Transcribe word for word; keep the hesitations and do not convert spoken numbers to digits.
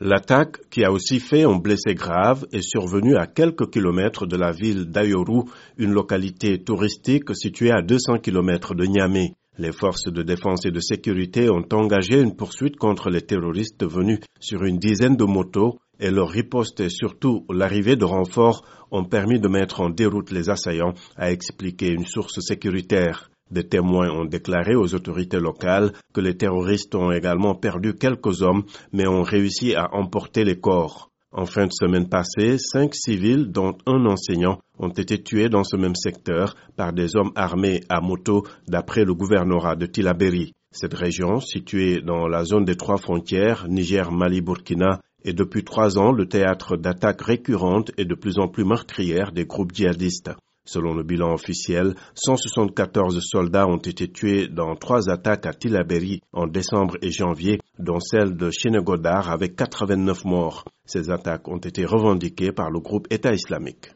L'attaque, qui a aussi fait un blessé grave, est survenue à quelques kilomètres de la ville d'Ayoru, une localité touristique située à deux cents kilomètres de Niamey. Les forces de défense et de sécurité ont engagé une poursuite contre les terroristes venus sur une dizaine de motos et leur riposte et surtout l'arrivée de renforts ont permis de mettre en déroute les assaillants, a expliqué une source sécuritaire. Des témoins ont déclaré aux autorités locales que les terroristes ont également perdu quelques hommes, mais ont réussi à emporter les corps. En fin de semaine passée, cinq civils, dont un enseignant, ont été tués dans ce même secteur par des hommes armés à moto, d'après le gouvernorat de Tillabéri. Cette région, située dans la zone des trois frontières, Niger, Mali, Burkina, est depuis trois ans le théâtre d'attaques récurrentes et de plus en plus meurtrières des groupes djihadistes. Selon le bilan officiel, cent soixante-quatorze soldats ont été tués dans trois attaques à Tillabéri en décembre et janvier, dont celle de Chénégodar avec quatre-vingt-neuf morts. Ces attaques ont été revendiquées par le groupe État islamique.